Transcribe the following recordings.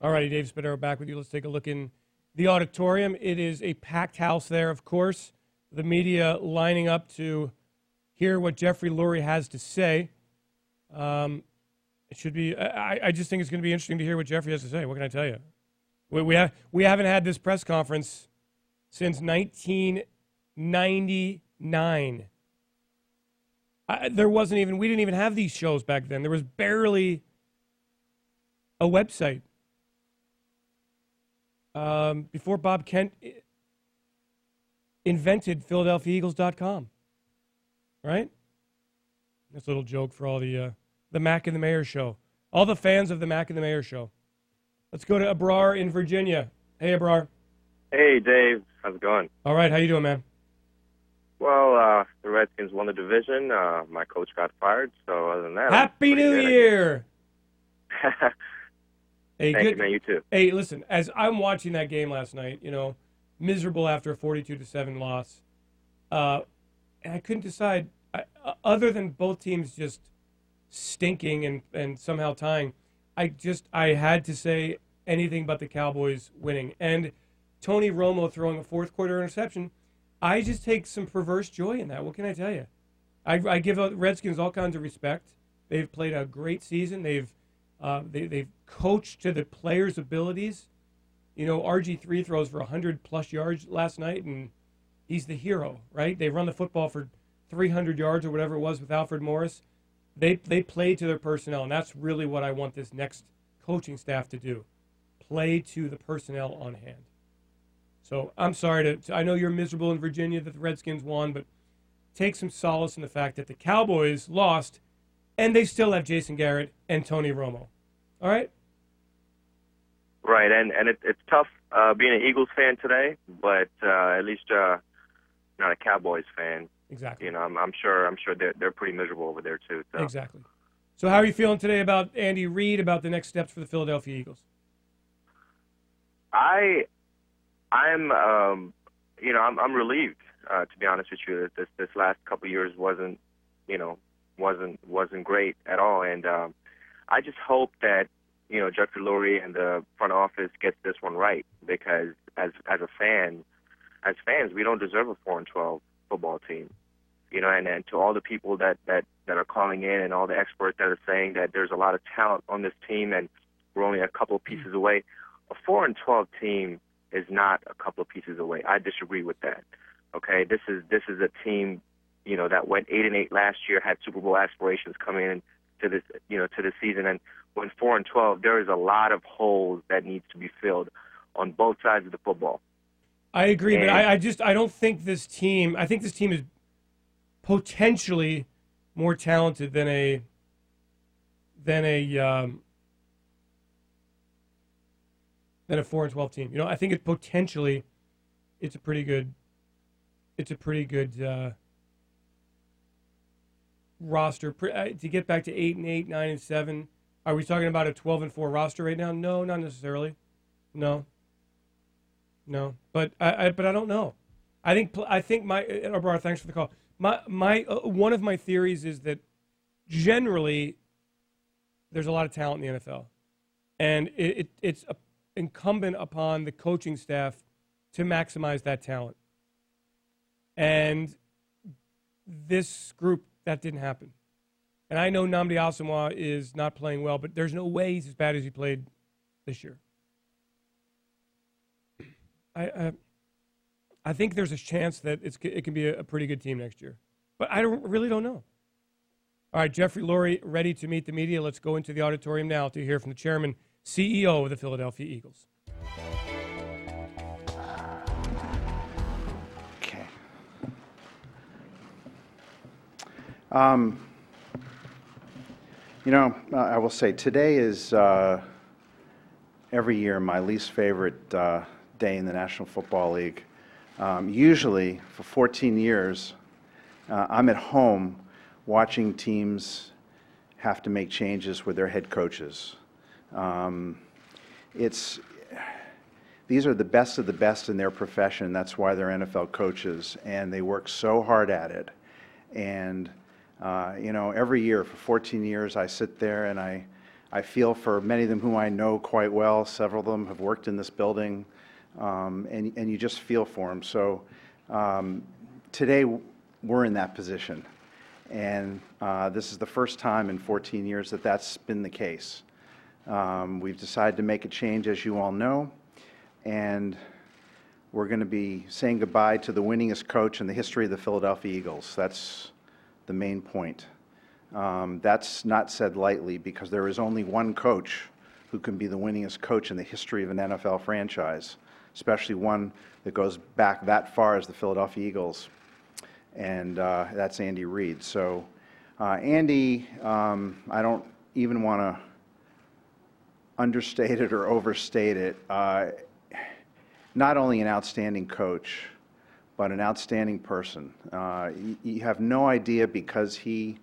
All righty, Dave Spadaro back with you. Let's take a look in the auditorium. It is a packed house there, of course. The media lining up to hear what Jeffrey Lurie has to say. It should be. I just think it's going to be interesting to hear what Jeffrey has to say. What can I tell you? We haven't had this press conference since 1999. There wasn't even. We didn't even have these shows back then. There was barely a website. Before Bob Kent invented PhiladelphiaEagles.com, right? That's a little joke for all the Mac and the Mayor show. All the fans of the Mac and the Mayor show. Let's go to Abrar in Virginia. Hey, Abrar. Hey, Dave. How's it going? All right. How you doing, man? Well, the Redskins won the division. My coach got fired, so other than that... Happy New Year! Hey, Thank you, man. You too. Hey, listen, as I'm watching that game last night, miserable after a 42-7 loss, and I couldn't decide, other than both teams just stinking and somehow tying, I had to say anything but the Cowboys winning. And Tony Romo throwing a fourth-quarter interception, I just take some perverse joy in that. What can I tell you? I give the Redskins all kinds of respect. They've played a great season. They've coached to the players' abilities. RG3 throws for 100-plus yards last night, and he's the hero, right? They run the football for 300 yards or whatever it was with Alfred Morris. They play to their personnel, and that's really what I want this next coaching staff to do. Play to the personnel on hand. So I'm sorry I know you're miserable in Virginia that the Redskins won, but take some solace in the fact that the Cowboys lost, and they still have Jason Garrett and Tony Romo. All right? Right, and it's tough being an Eagles fan today, but at least not a Cowboys fan. Exactly. I'm sure they're pretty miserable over there too. So. Exactly. So how are you feeling today about Andy Reid, about the next steps for the Philadelphia Eagles? I'm relieved, to be honest with you, that this last couple of years wasn't great at all, and I just hope that Jeffrey Lurie and the front office gets this one right, because as fans, we don't deserve a 4-12 football team, and to all the people that are calling in and all the experts that are saying that there's a lot of talent on this team and we're only a couple of pieces away. A 4-12 team is not a couple of pieces away. I disagree with that. Okay, this is a team, that went 8-8 last year, had Super Bowl aspirations coming in to this season, and when 4-12, there is a lot of holes that needs to be filled on both sides of the football. I agree, but I don't think this team. I think this team is potentially more talented than a 4-12 team. I think it's a pretty good roster to get back to 8-8, 9-7. Are we talking about a 12-4 roster right now? No, not necessarily. No. But I don't know. I think Arbara, thanks for the call. My one of my theories is that generally there's a lot of talent in the NFL, and it's incumbent upon the coaching staff to maximize that talent. And this group, that didn't happen. And I know Nnamdi Asomugha is not playing well, but there's no way he's as bad as he played this year. I think there's a chance that it can be a pretty good team next year. But I really don't know. All right, Jeffrey Lurie ready to meet the media. Let's go into the auditorium now to hear from the chairman, CEO of the Philadelphia Eagles. Okay. I will say today is every year my least favorite day in the National Football League. Usually, for 14 years, I'm at home watching teams have to make changes with their head coaches. These are the best of the best in their profession. That's why they're NFL coaches, and they work so hard at it. And every year for 14 years, I sit there and I I feel for many of them whom I know quite well. Several of them have worked in this building, and you just feel for them. So today we're in that position, and this is the first time in 14 years that that's been the case. We've decided to make a change, as you all know, and we're going to be saying goodbye to the winningest coach in the history of the Philadelphia Eagles. That's the main point. That's not said lightly, because there is only one coach who can be the winningest coach in the history of an NFL franchise, especially one that goes back that far as the Philadelphia Eagles, and that's Andy Reid. So Andy, I don't even want to understate it or overstate it. Not only an outstanding coach, but an outstanding person. You have no idea, because he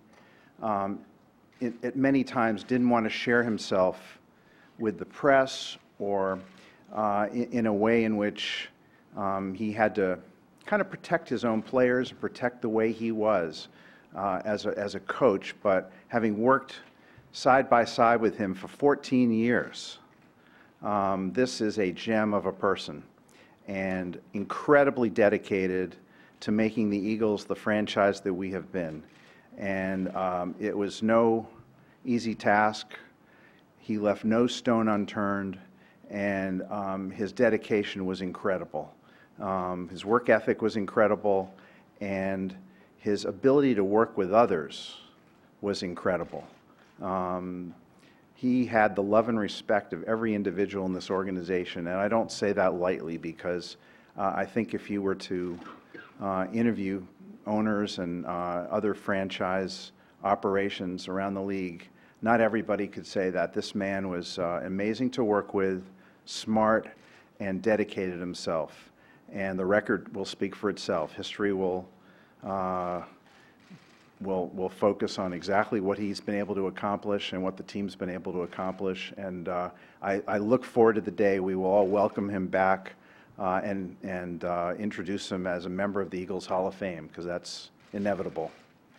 at many times didn't want to share himself with the press, or in a way in which he had to kind of protect his own players and protect the way he was as a coach. But having worked side by side with him for 14 years, this is a gem of a person, and incredibly dedicated to making the Eagles the franchise that we have been. And it was no easy task. He left no stone unturned, and his dedication was incredible. His work ethic was incredible, and his ability to work with others was incredible. He had the love and respect of every individual in this organization, and I don't say that lightly, because I think if you were to interview owners and other franchise operations around the league, not everybody could say that. This man was amazing to work with, smart, and dedicated himself. And the record will speak for itself. History will focus on exactly what he's been able to accomplish and what the team's been able to accomplish. And I look forward to the day we will all welcome him back and introduce him as a member of the Eagles Hall of Fame, because that's inevitable.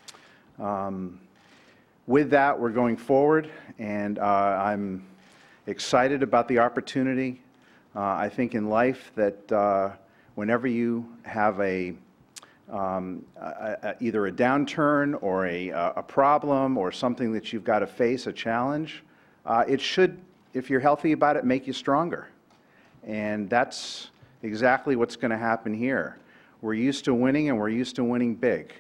With that, we're going forward, and I'm excited about the opportunity. I think in life that whenever you have either a downturn or a problem or something that you've got to face, a challenge, it should, if you're healthy about it, make you stronger. And that's exactly what's going to happen here. We're used to winning, and we're used to winning big.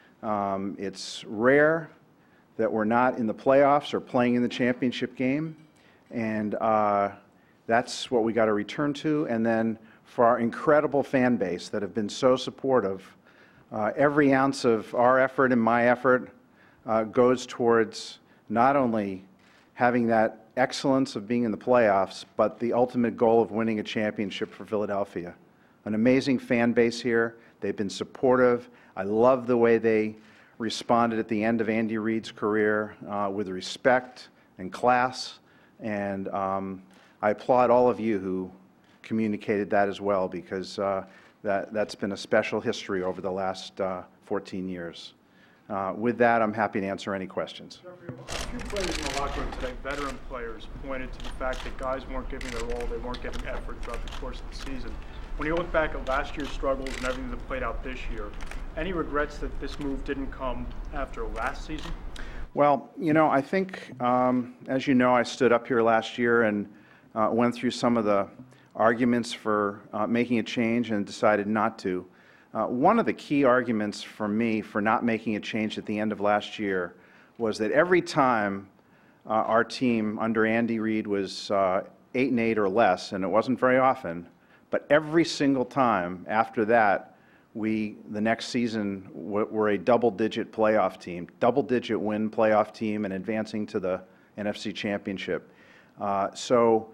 It's rare that we're not in the playoffs or playing in the championship game, and that's what we got to return to. And then for our incredible fan base that have been so supportive, every ounce of our effort and my effort goes towards not only having that excellence of being in the playoffs, but the ultimate goal of winning a championship for Philadelphia. An amazing fan base here. They've been supportive. I love the way they responded at the end of Andy Reid's career with respect and class. And I applaud all of you who communicated that as well, because that's been a special history over the last 14 years. With that, I'm happy to answer any questions. A few players in the locker room today, veteran players, pointed to the fact that guys weren't giving their all, they weren't giving effort throughout the course of the season. When you look back at last year's struggles and everything that played out this year, any regrets that this move didn't come after last season? Well, you know, I think, as you know, I stood up here last year and went through some of the arguments for making a change and decided not to. One of the key arguments for me for not making a change at the end of last year was that every time our team under Andy Reid was 8-8 or less, and it wasn't very often, but every single time after that, the next season were a double-digit playoff team, double-digit win playoff team, and advancing to the NFC Championship. So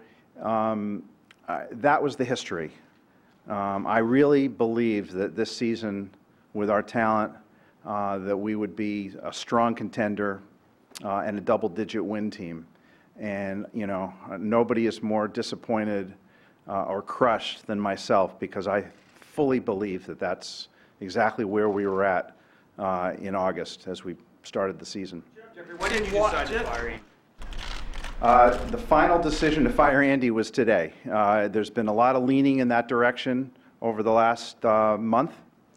that was the history. I really believed that this season, with our talent, that we would be a strong contender and a double-digit win team. And, you know, nobody is more disappointed or crushed than myself, because I fully believe that that's exactly where we were at in August as we started the season. Jeffrey, when did you decide to fire him? The final decision to fire Andy was today. There's been a lot of leaning in that direction over the last month.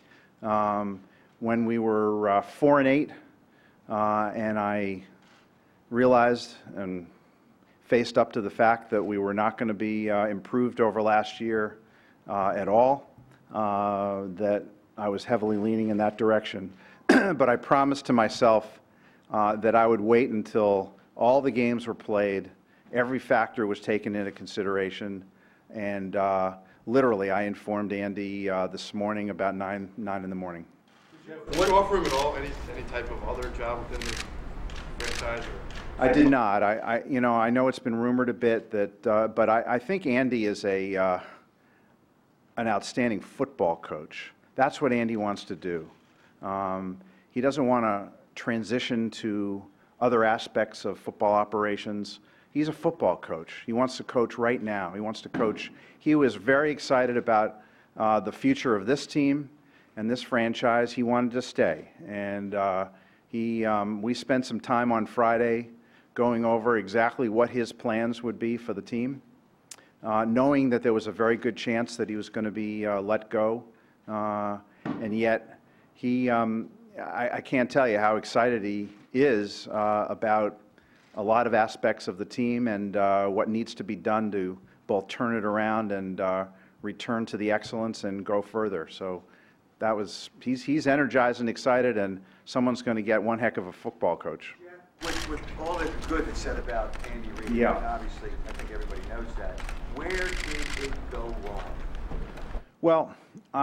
When we were 4-8, and I realized and faced up to the fact that we were not going to be improved over last year at all, that I was heavily leaning in that direction. But I promised to myself that I would wait until all the games were played, every factor was taken into consideration, and literally I informed Andy this morning about 9 in the morning. Did you offer him at all any type of other job within the franchise? Or? I did not. I know it's been rumored a bit that, but I think Andy is an outstanding football coach. That's what Andy wants to do. He doesn't want to transition to other aspects of football operations. He's a football coach. He wants to coach right now. He wants to coach. He was very excited about the future of this team and this franchise. He wanted to stay. And we spent some time on Friday going over exactly what his plans would be for the team, knowing that there was a very good chance that he was going to be let go. And yet, I can't tell you how excited he is about a lot of aspects of the team and what needs to be done to both turn it around and return to the excellence and go further. So that was, he's energized and excited, and someone's going to get one heck of a football coach. Yeah. With all the good that's said about Andy Reid, yeah. Obviously I think everybody knows that, where did it go wrong? Well,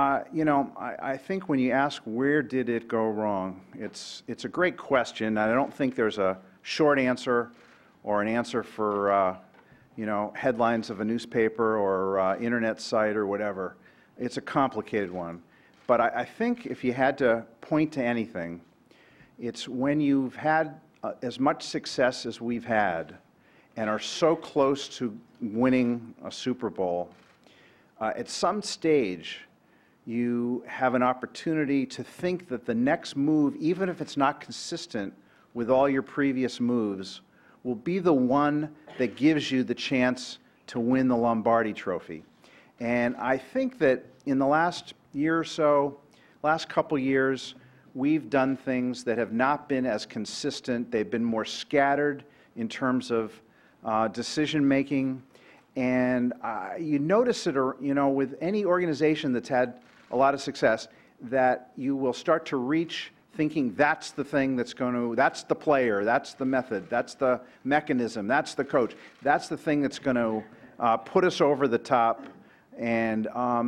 I think when you ask where did it go wrong, it's a great question. I don't think there's a short answer or an answer for headlines of a newspaper or internet site or whatever. It's a complicated one. But I think if you had to point to anything, it's when you've had as much success as we've had and are so close to winning a Super Bowl, at some stage you have an opportunity to think that the next move, even if it's not consistent with all your previous moves, will be the one that gives you the chance to win the Lombardi Trophy. And I think that in the last year or so, last couple years, we've done things that have not been as consistent. They've been more scattered in terms of decision making. And you notice it, with any organization that's had a lot of success, that you will start to reach thinking that's the thing that's going to, that's the player, that's the method, that's the mechanism, that's the coach, that's the thing that's going to put us over the top. And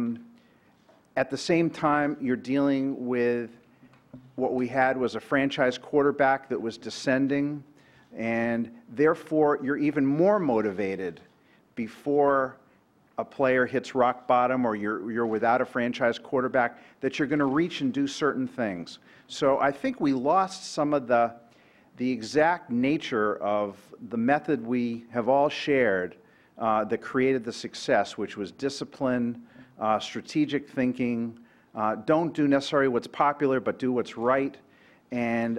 at the same time, you're dealing with what we had was a franchise quarterback that was descending, and therefore you're even more motivated before a player hits rock bottom or you're without a franchise quarterback, that you're going to reach and do certain things. So I think we lost some of the exact nature of the method we have all shared that created the success, which was discipline, strategic thinking, don't do necessarily what's popular, but do what's right. And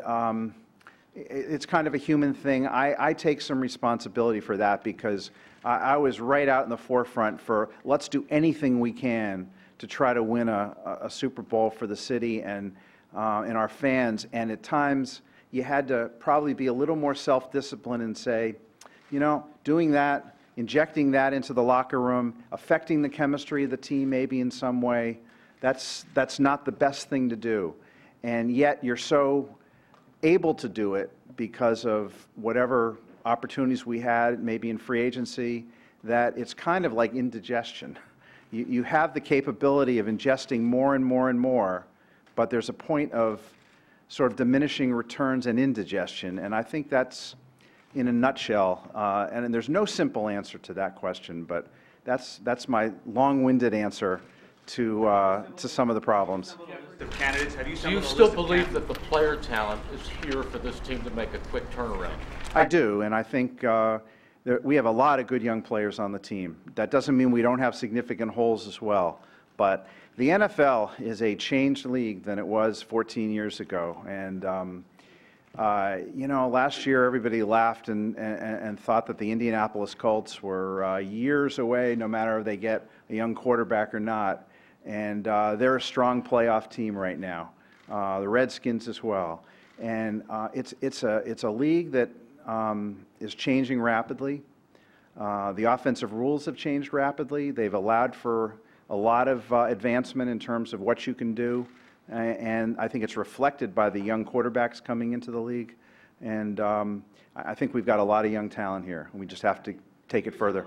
it's kind of a human thing. I take some responsibility for that because I was right out in the forefront for let's do anything we can to try to win a Super Bowl for the city and our fans. And at times, you had to probably be a little more self-disciplined and say, doing that, injecting that into the locker room, affecting the chemistry of the team maybe in some way, that's not the best thing to do. And yet you're so able to do it because of whatever opportunities we had, maybe in free agency, that it's kind of like indigestion. You have the capability of ingesting more and more and more, but there's a point of sort of diminishing returns and indigestion. And I think that's, in a nutshell, and there's no simple answer to that question, but that's my long-winded answer to some of the problems. Do you still believe that the player talent is here for this team to make a quick turnaround? I do, and I think we have a lot of good young players on the team. That doesn't mean we don't have significant holes as well, but the NFL is a changed league than it was 14 years ago, and You know, last year everybody laughed and thought that the Indianapolis Colts were years away, no matter if they get a young quarterback or not. And they're a strong playoff team right now. The Redskins as well. And it's a league that is changing rapidly. The offensive rules have changed rapidly. They've allowed for a lot of advancement in terms of what you can do. And I think it's reflected by the young quarterbacks coming into the league. And I think we've got a lot of young talent here. We just have to take it further.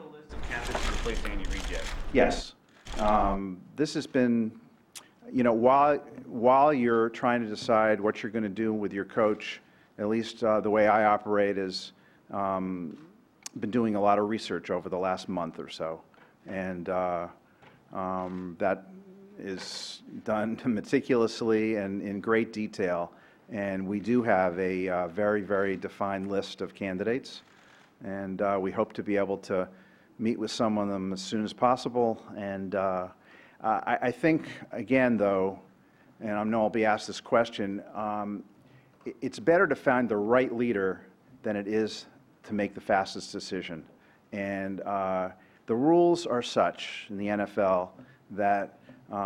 Yes. This has been, you know, while you're trying to decide what you're going to do with your coach, at least the way I operate is been doing a lot of research over the last month or so. And that is done meticulously and in great detail. And we do have a very, very defined list of candidates. And we hope to be able to meet with some of them as soon as possible. And I think, again, though, and I know I'll be asked this question, it's better to find the right leader than it is to make the fastest decision. And the rules are such in the NFL that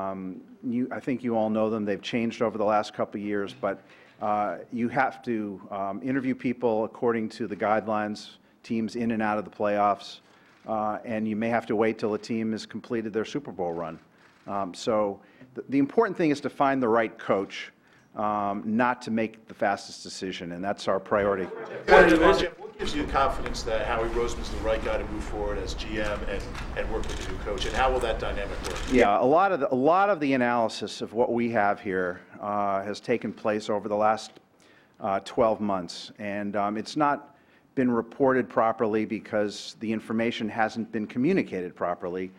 I think you all know them. They've changed over the last couple of years, but you have to interview people according to the guidelines, teams in and out of the playoffs, and you may have to wait till a team has completed their Super Bowl run. So the important thing is to find the right coach, not to make the fastest decision, and that's our priority. What gives you confidence that Howie Roseman's the right guy to move forward as GM and work with the new coach, and how will that dynamic work? Yeah, a lot of the analysis of what we have here has taken place over the last 12 months, and it's not been reported properly because the information hasn't been communicated properly.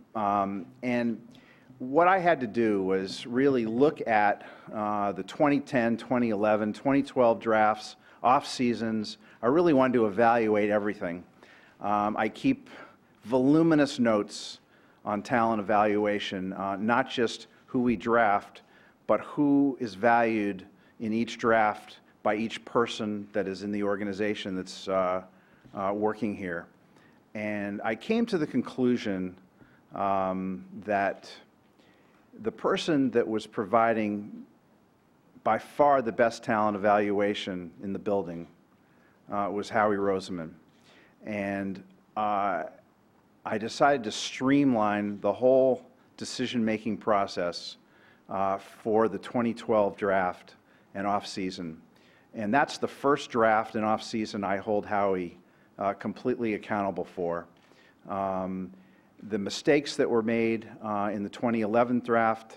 And what I had to do was really look at the 2010, 2011, 2012 drafts, off seasons. I really wanted to evaluate everything. I keep voluminous notes on talent evaluation, not just who we draft, but who is valued in each draft by each person that is in the organization that's working here. And I came to the conclusion that the person that was providing by far the best talent evaluation in the building was Howie Roseman. And I decided to streamline the whole decision-making process for the 2012 draft and off-season. And that's the first draft and off-season I hold Howie completely accountable for. The mistakes that were made in the 2011 draft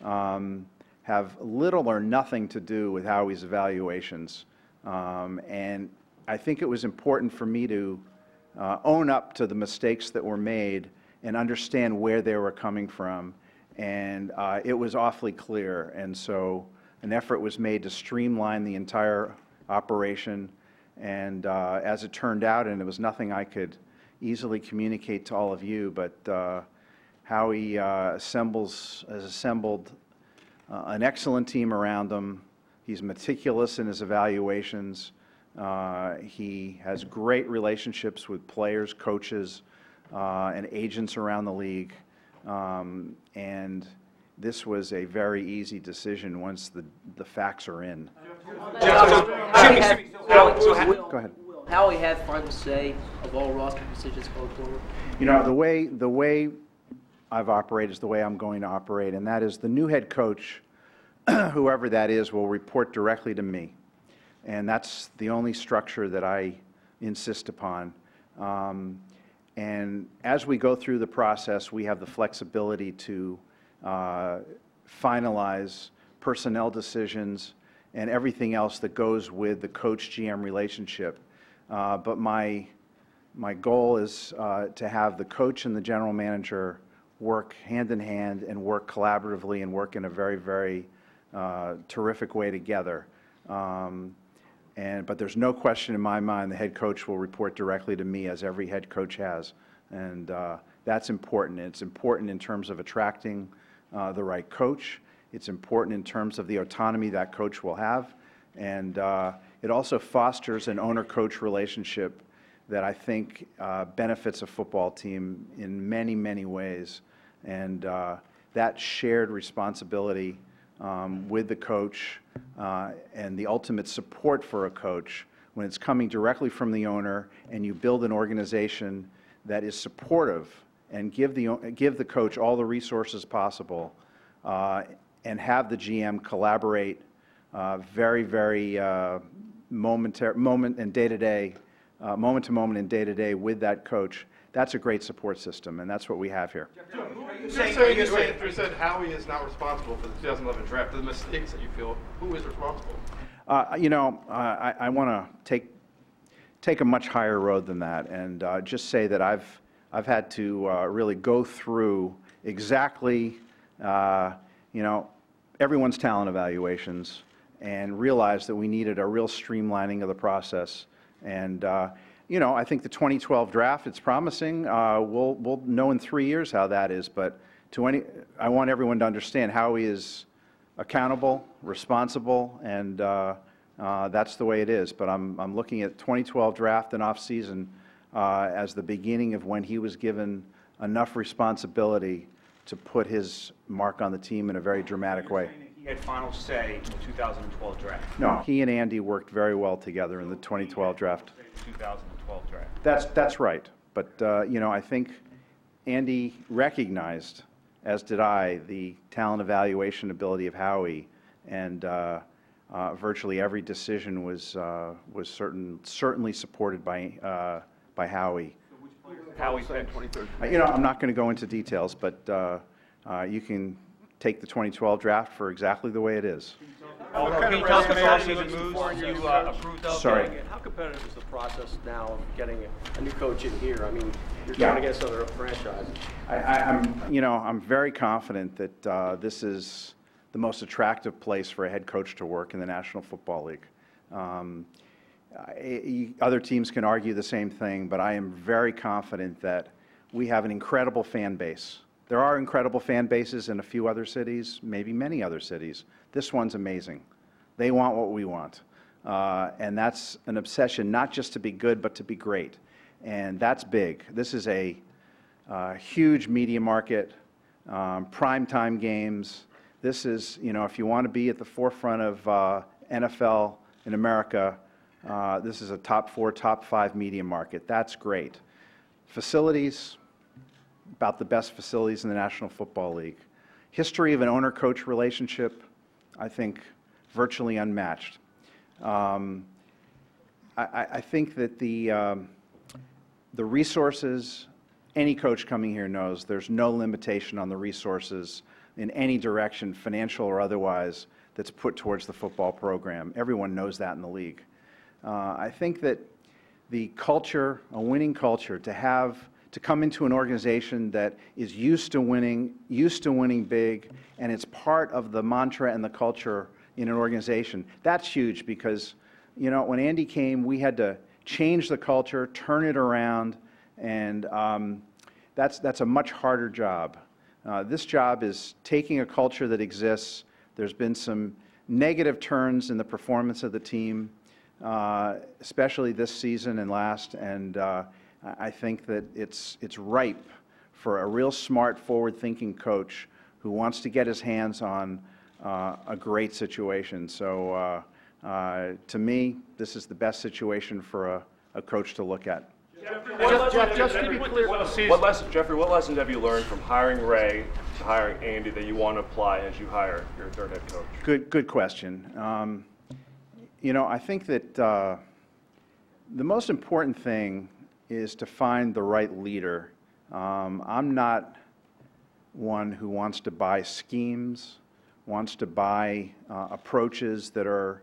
have little or nothing to do with Howie's evaluations. And I think it was important for me to own up to the mistakes that were made and understand where they were coming from. And it was awfully clear. And so an effort was made to streamline the entire operation. And as it turned out, and it was nothing I could easily communicate to all of you, but Howie has assembled an excellent team around him. He's meticulous in his evaluations. He has great relationships with players, coaches, and agents around the league. And this was a very easy decision once the facts are in. Go ahead. Howie have final say of all roster decisions going forward? You know, the way I've operated is the way I'm going to operate, and that is the new head coach, whoever that is, will report directly to me. And that's the only structure that I insist upon. And as we go through the process, we have the flexibility to finalize personnel decisions and everything else that goes with the coach-GM relationship. But my goal is to have the coach and the general manager work hand in hand and work collaboratively and work in a very, very terrific way together. But there's no question in my mind the head coach will report directly to me, as every head coach has. And that's important. It's important in terms of attracting the right coach. It's important in terms of the autonomy that coach will have. And It also fosters an owner-coach relationship that I think benefits a football team in many, many ways. And that shared responsibility with the coach and the ultimate support for a coach, when it's coming directly from the owner and you build an organization that is supportive and give the coach all the resources possible and have the GM collaborate very, very moment to moment and day-to-day and day-to-day with that coach. That's a great support system, and that's what we have here. You said Howie is not responsible for the 2011 draft. The mistakes that you feel, who is responsible? You know, I want to take a much higher road than that, and just say that I've had to really go through exactly, you know, everyone's talent evaluations, and realize that we needed a real streamlining of the process. And you know, I think the 2012 draft, it's promising. We'll know in 3 years how that is. But I want everyone to understand how he is accountable, responsible, and that's the way it is. But I'm looking at 2012 draft and off season as the beginning of when he was given enough responsibility to put his mark on the team in a very dramatic way. He had final say in the 2012 draft. No, he and Andy worked very well together in the 2012 draft. 2012 draft. That's right. But you know, I think Andy recognized, as did I, the talent evaluation ability of Howie, and virtually every decision was certainly supported by Howie. Howie said 2013. You know, I'm not going to go into details, but you can take the 2012 draft for exactly the way it is. Can you tell us the off-season moves you approved of? Sorry. How competitive is the process now of getting a new coach in here? I mean, you're going against other franchises. I'm very confident that this is the most attractive place for a head coach to work in the National Football League. Other teams can argue the same thing, but I am very confident that we have an incredible fan base. There are incredible fan bases in a few other cities, maybe many other cities. This one's amazing. They want what we want. And that's an obsession, not just to be good, but to be great. And that's big. This is a huge media market, primetime games. This is, you know, if you want to be at the forefront of NFL in America, this is a top 4, top 5 media market. That's great. Facilities, about the best facilities in the National Football League. History of an owner-coach relationship, I think, virtually unmatched. I think that the resources, any coach coming here knows there's no limitation on the resources in any direction, financial or otherwise, that's put towards the football program. Everyone knows that in the league. I think that the culture, a winning culture, to come into an organization that is used to winning big, and it's part of the mantra and the culture in an organization, that's huge because, you know, when Andy came, we had to change the culture, turn it around, and that's a much harder job. This job is taking a culture that exists. There's been some negative turns in the performance of the team, especially this season and last, and I think that it's ripe for a real smart, forward-thinking coach who wants to get his hands on a great situation. So to me, this is the best situation for a coach to look at. Jeff, just to be clear, what lessons have you learned from hiring Ray to hiring Andy that you want to apply as you hire your third head coach? Good question. You know, I think that the most important thing is to find the right leader. I'm not one who wants to buy schemes, wants to buy approaches that are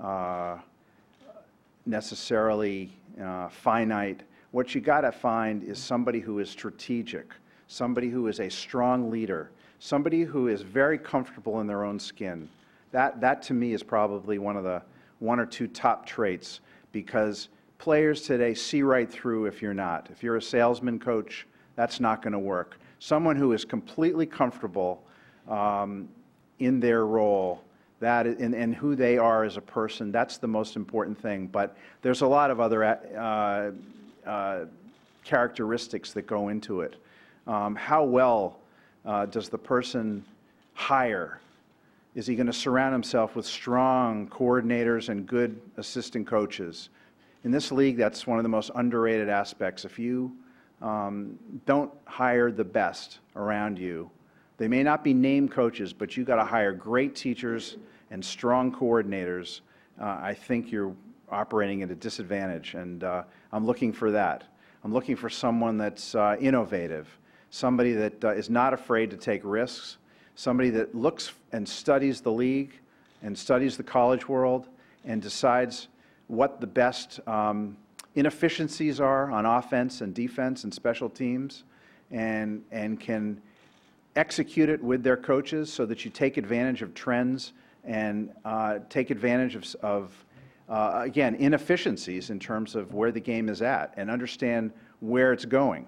necessarily finite. What you got to find is somebody who is strategic, somebody who is a strong leader, somebody who is very comfortable in their own skin. That to me is probably one of the 1 or 2 top traits, because players today see right through if you're not. If you're a salesman coach, that's not going to work. Someone who is completely comfortable in their role, That and who they are as a person, that's the most important thing. But there's a lot of other characteristics that go into it. How well does the person hire? Is he going to surround himself with strong coordinators and good assistant coaches? In this league, that's one of the most underrated aspects. If you don't hire the best around you, they may not be named coaches, but you got to hire great teachers and strong coordinators. I think you're operating at a disadvantage, and I'm looking for that. I'm looking for someone that's innovative, somebody that is not afraid to take risks, somebody that looks and studies the league and studies the college world and decides what the best inefficiencies are on offense and defense and special teams, and can execute it with their coaches so that you take advantage of trends and take advantage of again, inefficiencies in terms of where the game is at and understand where it's going.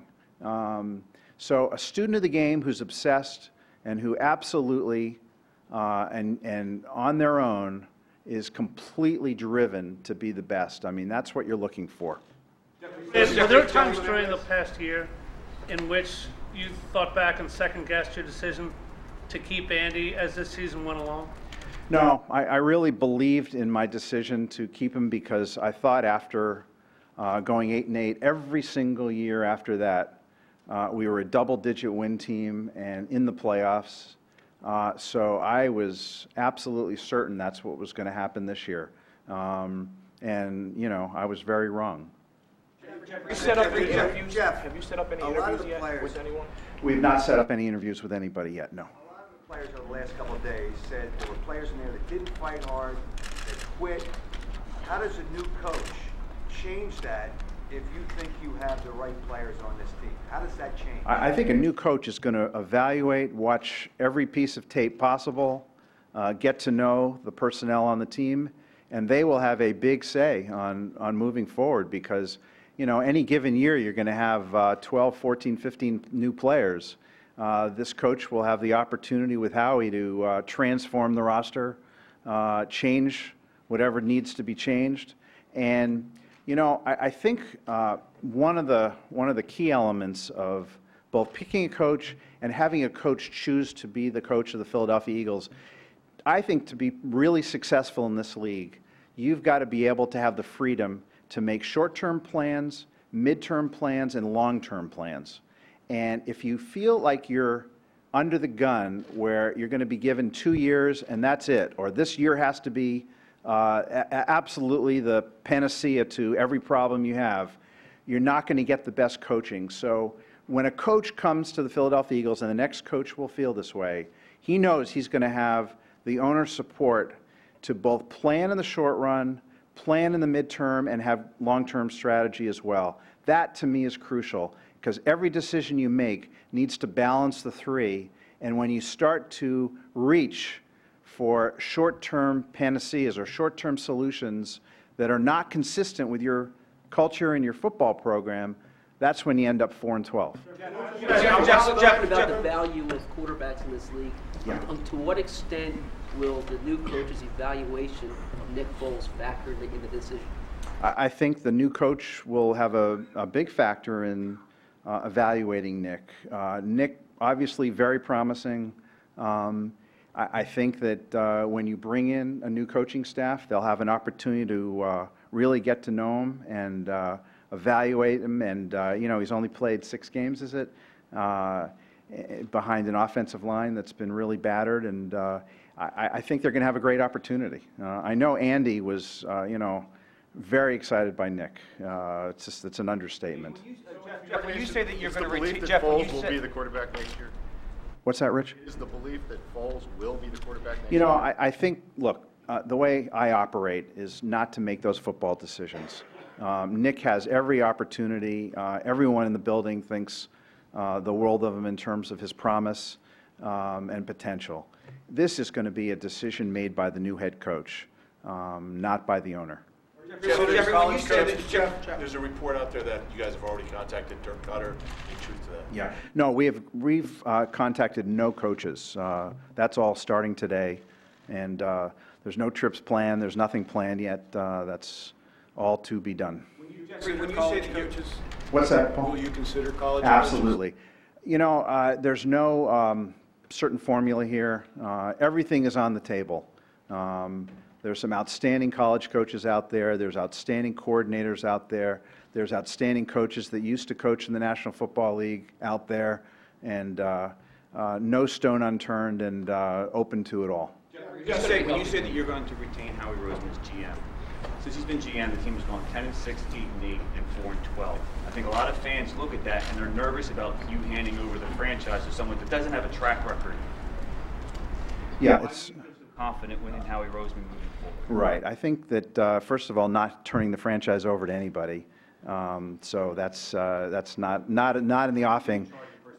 So a student of the game who's obsessed and who absolutely and on their own is completely driven to be the best. I mean, that's what you're looking for. Were there times during the past year in which you thought back and second-guessed your decision to keep Andy as this season went along? No, I really believed in my decision to keep him because I thought after going 8-8, every single year after that, we were a double-digit win team and in the playoffs. So I was absolutely certain that's what was going to happen this year. And, you know, I was very wrong. Have you set up any interviews yet with anyone? We've not set up any interviews with anybody yet, no. A lot of the players over the last couple of days said there were players in there that didn't fight hard, that quit. How does a new coach change that if you think you have the right players on this team? How does that change? I think a new coach is going to evaluate, watch every piece of tape possible, get to know the personnel on the team, and they will have a big say on moving forward because, you know, any given year you're going to have 12, 14, 15 new players. This coach will have the opportunity with Howie to transform the roster, change whatever needs to be changed. And, you know, I think one of the key elements of both picking a coach and having a coach choose to be the coach of the Philadelphia Eagles, I think to be really successful in this league, you've got to be able to have the freedom to make short-term plans, mid-term plans, and long-term plans. And if you feel like you're under the gun where you're going to be given 2 years and that's it, or this year has to be absolutely the panacea to every problem you have, you're not going to get the best coaching. So when a coach comes to the Philadelphia Eagles, and the next coach will feel this way, he knows he's going to have the owner's support to both plan in the short run, plan in the midterm, and have long-term strategy as well. That, to me, is crucial, because every decision you make needs to balance the three, and when you start to reach for short-term panaceas or short-term solutions that are not consistent with your culture and your football program, that's when you end up 4-12. Jeff, talking about the value of quarterbacks in this league. Yeah. To what extent will the new coach's evaluation of Nick Foles factor in the decision? I think the new coach will have a big factor in evaluating Nick. Nick, obviously very promising. I think that when you bring in a new coaching staff, they'll have an opportunity to really get to know him and evaluate him. And, you know, he's only played 6 games, is it? Behind an offensive line that's been really battered. And I think they're going to have a great opportunity. I know Andy was, you know, very excited by Nick. It's an understatement. Jeff, when you say that you're going to retain, Jeff, Foles will be the quarterback next year. What's that, Rich? Is the belief that Foles will be the quarterback next year? You know, year? I think, look, the way I operate is not to make those football decisions. Nick has every opportunity. Everyone in the building thinks the world of him in terms of his promise and potential. This is going to be a decision made by the new head coach, not by the owner. Jeff, there's a report out there that you guys have already contacted Dirk Cutter. Any truth to that? Yeah. No, we've contacted no coaches. That's all starting today. And there's no trips planned. There's nothing planned yet. That's all to be done. When you say the coaches, What's that, Paul? will you consider college? Absolutely. You know, there's no certain formula here. Everything is on the table. There's some outstanding college coaches out there. There's outstanding coordinators out there. There's outstanding coaches that used to coach in the National Football League out there, and no stone unturned, and open to it all. When you say that you're going to retain Howie Roseman as GM, since he's been GM, the team has gone 10-6, 8-8, and 4-12. I think a lot of fans look at that and they're nervous about you handing over the franchise to someone that doesn't have a track record. Yeah, it's confident in Howie Roseman moving forward. Right. I think that first of all, not turning the franchise over to anybody. So that's not in the offing.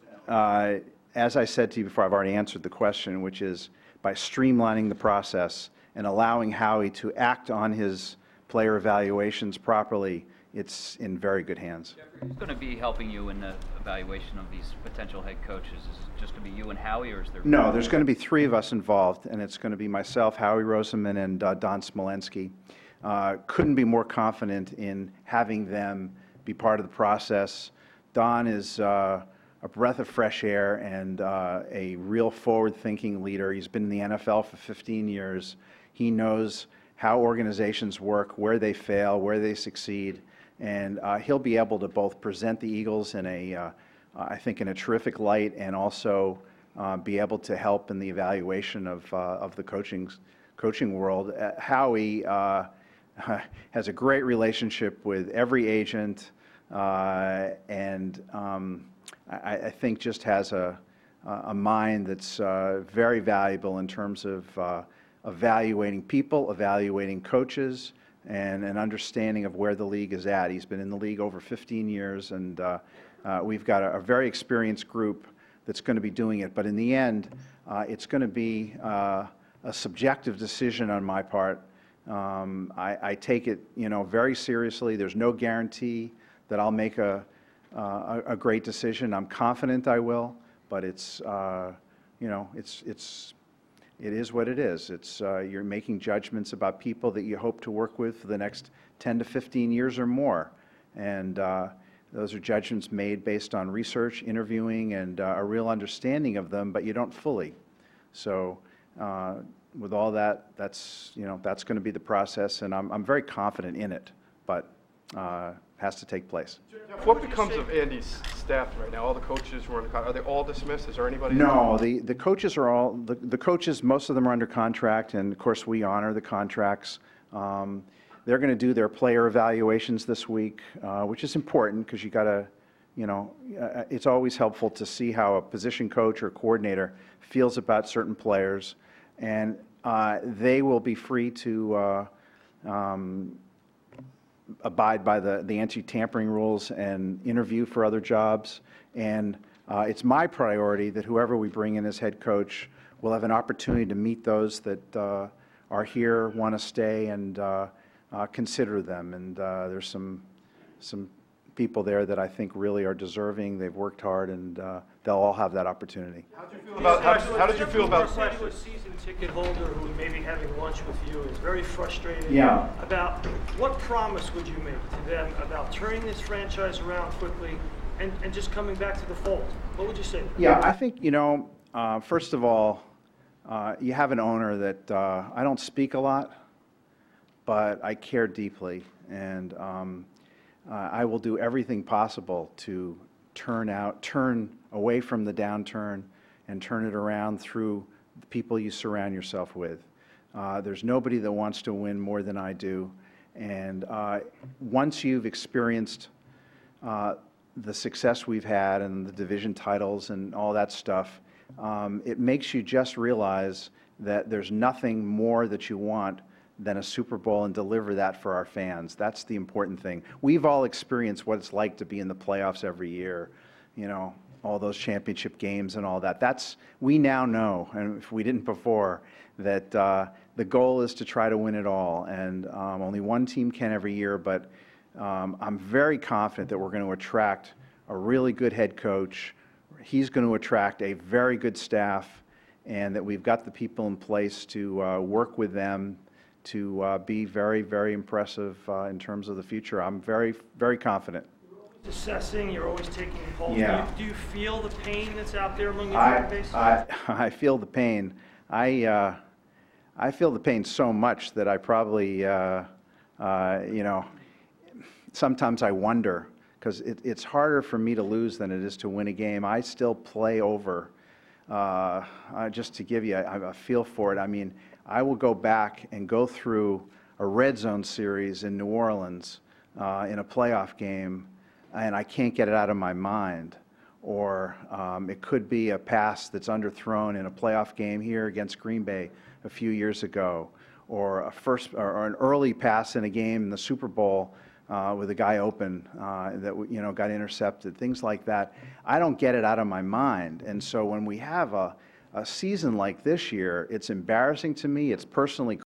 As I said to you before, I've already answered the question, which is by streamlining the process and allowing Howie to act on his player evaluations properly, it's in very good hands. Who's going to be helping you in the evaluation of these potential head coaches? Is it just going to be you and Howie, or is there? No, there's going to be 3 of us involved, and it's going to be myself, Howie Roseman, and Don Smolensky. Couldn't be more confident in having them be part of the process. Don is a breath of fresh air and a real forward-thinking leader. He's been in the NFL for 15 years. He knows how organizations work, where they fail, where they succeed, and he'll be able to both present the Eagles in I think, in a terrific light, and also be able to help in the evaluation of the coaching world. Howie has a great relationship with every agent, and I think just has a mind that's very valuable in terms of evaluating people, evaluating coaches, and an understanding of where the league is at. He's been in the league over 15 years, and we've got a very experienced group that's going to be doing it. But in the end, it's going to be a subjective decision on my part. I take it, very seriously. There's no guarantee that I'll make a great decision. I'm confident I will, but it's, it is what it is. It's you're making judgments about people that you hope to work with for the next 10 to 15 years or more, and those are judgments made based on research, interviewing, and a real understanding of them, but you don't fully. So with all that, that's that's going to be the process, and I'm very confident in it, but has to take place. Jeff, what becomes of Andy's staff right now? All the coaches who are under contract, are they all dismissed? Is there anybody? No, the coaches are all, the coaches, most of them are under contract, and of course we honor the contracts. They're going to do their player evaluations this week, which is important because you got to, it's always helpful to see how a position coach or coordinator feels about certain players, and they will be free to abide by the anti-tampering rules and interview for other jobs. And it's my priority that whoever we bring in as head coach will have an opportunity to meet those that are here, want to stay, and consider them. And there's some people there that I think really are deserving. They've worked hard, and they'll all have that opportunity. How did you feel about to a season ticket holder who may be having lunch with you is very frustrated about what promise would you make to them about turning this franchise around quickly and just coming back to the fold? What would you say? Yeah, I think, first of all, you have an owner that I don't speak a lot, but I care deeply, and I will do everything possible to turn away from the downturn and turn it around through the people you surround yourself with. There's nobody that wants to win more than I do, and once you've experienced the success we've had and the division titles and all that stuff, it makes you just realize that there's nothing more that you want than a Super Bowl and deliver that for our fans. That's the important thing. We've all experienced what it's like to be in the playoffs every year, all those championship games and all that. We now know, and if we didn't before, that the goal is to try to win it all. And only one team can every year, but I'm very confident that we're going to attract a really good head coach. He's going to attract a very good staff, and that we've got the people in place to work with them to be very, very impressive in terms of the future. I'm very, very confident. Assessing, you're always taking a pulse. Yeah. Do you feel the pain that's out there among the fan base? I feel the pain. I feel the pain so much that I probably, you know, sometimes I wonder, because it's harder for me to lose than it is to win a game. I still play over. Just to give you a feel for it, I mean, I will go back and go through a red zone series in New Orleans in a playoff game, and I can't get it out of my mind. Or it could be a pass that's underthrown in a playoff game here against Green Bay a few years ago, or an early pass in a game in the Super Bowl with a guy open that got intercepted, things like that. I don't get it out of my mind. And so when we have a season like this year, it's embarrassing to me. It's personally